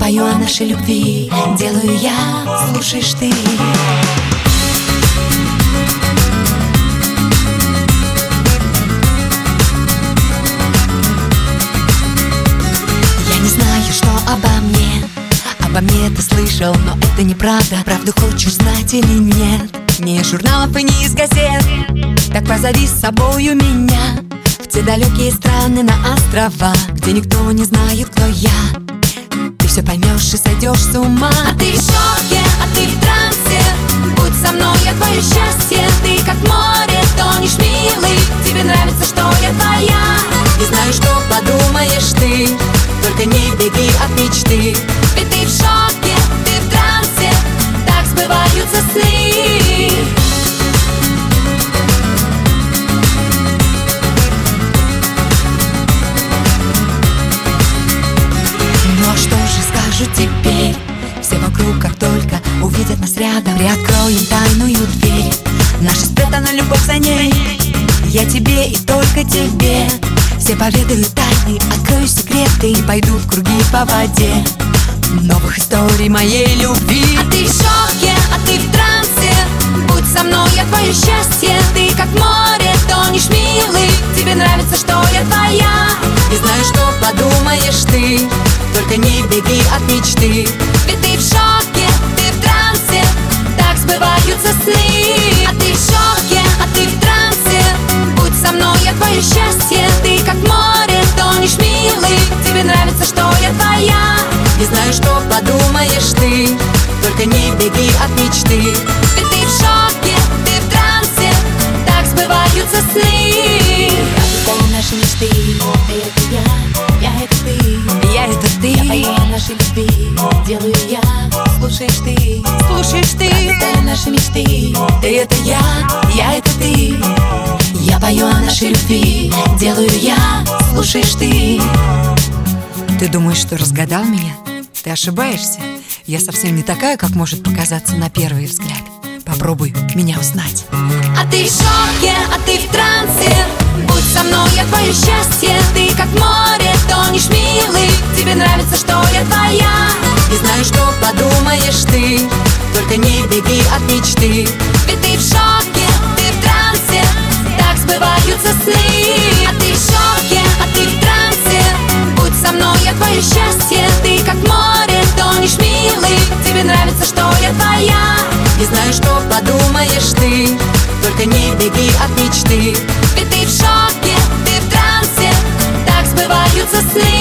пою о нашей любви, делаю я, слушаешь ты. Я не знаю, что обо мне ты слышал, но это неправда. Правду хочешь знать или нет? Не из журналов и не из газет. Так позови с собою меня в те далекие страны на острова, где никто не знает, кто я. Ты все поймешь и сойдешь с ума. А ты в шоке, а ты в трансе. Будь со мной, я твое счастье. Ты как море, тонешь, милый. Тебе нравится, что я твоя. Не знаю, что подумаешь ты, только не беги от мечты. Ведь ты в шоке, ты в трансе. Так сбываются сны. Ну а что же скажу теперь? Все вокруг, как только увидят нас рядом, приоткроем тайную дверь. Наша спрятана любовь за ней. Я тебе и только тебе. Все поведают тайны, открою секреты и пойдут круги по воде новых историй моей любви. А ты в шоке, а ты в трансе. Будь со мной, я твое счастье. Ты как море, тонешь, милый. Тебе нравится, что я твоя. Не знаю, что подумаешь ты, только не беги от мечты. Ведь ты в шоке, ты в трансе. Так сбываются сны. А ты в шоке, а ты в трансе. Будь со мной, я твое счастье. Ты как море, тонешь, милый. Тебе нравится, что я твоя. Не знаю, что подумаешь ты, только не беги от мечты. Ведь ты в шоке, ты в трансе. Так сбываются сны. Я пою наши мечты. Ты это я это ты. Я это ты. Я пою о нашей любви, делаю я, слушаешь ты. Слушаешь ты. Я пою наши мечты. Ты это я это ты. Я пою о нашей любви, делаю я, слушаешь ты. Ты думаешь, что разгадал меня? Ты ошибаешься. Я совсем не такая, как может показаться на первый взгляд. Попробуй меня узнать. А ты в шоке, а ты в трансе. Будь со мной, я твое счастье. Ты как море, тонешь, милый. Тебе нравится, что я твоя. Не знаю, что подумаешь ты, только не беги от мечты. Ведь ты в шоке, ты в трансе. Так сбываются сны. А ты в шоке, а ты в трансе. Будь со мной, я твое счастье. Ты как море, тонешь, милый. Тебе нравится, что я твоя. Не знаю, что подумаешь ты, только не беги от мечты. Ведь ты в шоке, ты в трансе. Так сбываются сны.